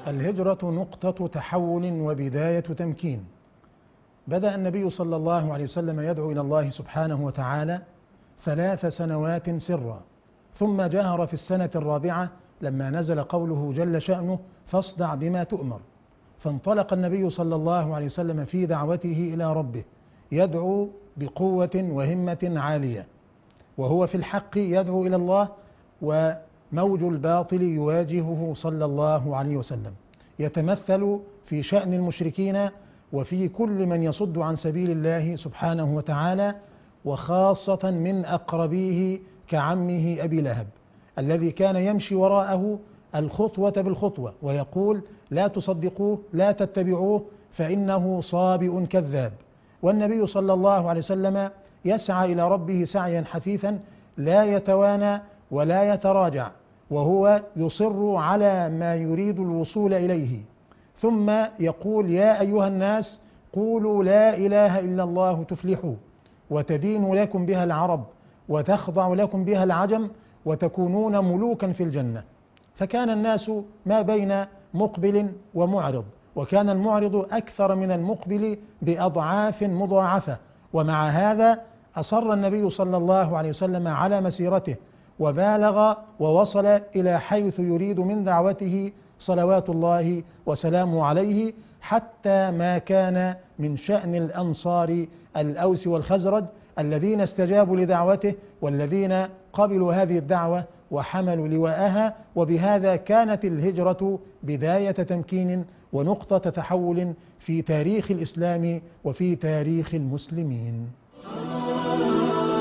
الهجرة نقطة تحول وبداية تمكين. بدأ النبي صلى الله عليه وسلم يدعو إلى الله سبحانه وتعالى 3 سنوات سرا، ثم جاهر في السنة الرابعة لما نزل قوله جل شأنه فاصدع بما تؤمر. فانطلق النبي صلى الله عليه وسلم في دعوته إلى ربه يدعو بقوة وهمة عالية، وهو في الحق يدعو إلى الله، وموج الباطل يواجهه صلى الله عليه وسلم، يتمثل في شأن المشركين وفي كل من يصد عن سبيل الله سبحانه وتعالى، وخاصة من أقربيه كعمه أبي لهب الذي كان يمشي وراءه الخطوة بالخطوة ويقول لا تصدقوه لا تتبعوه فإنه صابئ كذاب. والنبي صلى الله عليه وسلم يسعى إلى ربه سعيا حثيثا لا يتوانى ولا يتراجع، وهو يصر على ما يريد الوصول إليه، ثم يقول يا أيها الناس قولوا لا إله إلا الله تفلحوا وتدين لكم بها العرب وتخضع لكم بها العجم وتكونون ملوكا في الجنة. فكان الناس ما بين مقبل ومعرض، وكان المعرض أكثر من المقبل بأضعاف مضاعفة، ومع هذا أصر النبي صلى الله عليه وسلم على مسيرته وبالغ ووصل إلى حيث يريد من دعوته صلوات الله وسلامه عليه، حتى ما كان من شأن الأنصار الأوس والخزرج الذين استجابوا لدعوته والذين قبلوا هذه الدعوة وحملوا لواءها. وبهذا كانت الهجرة بداية تمكين ونقطة تحول في تاريخ الإسلام وفي تاريخ المسلمين.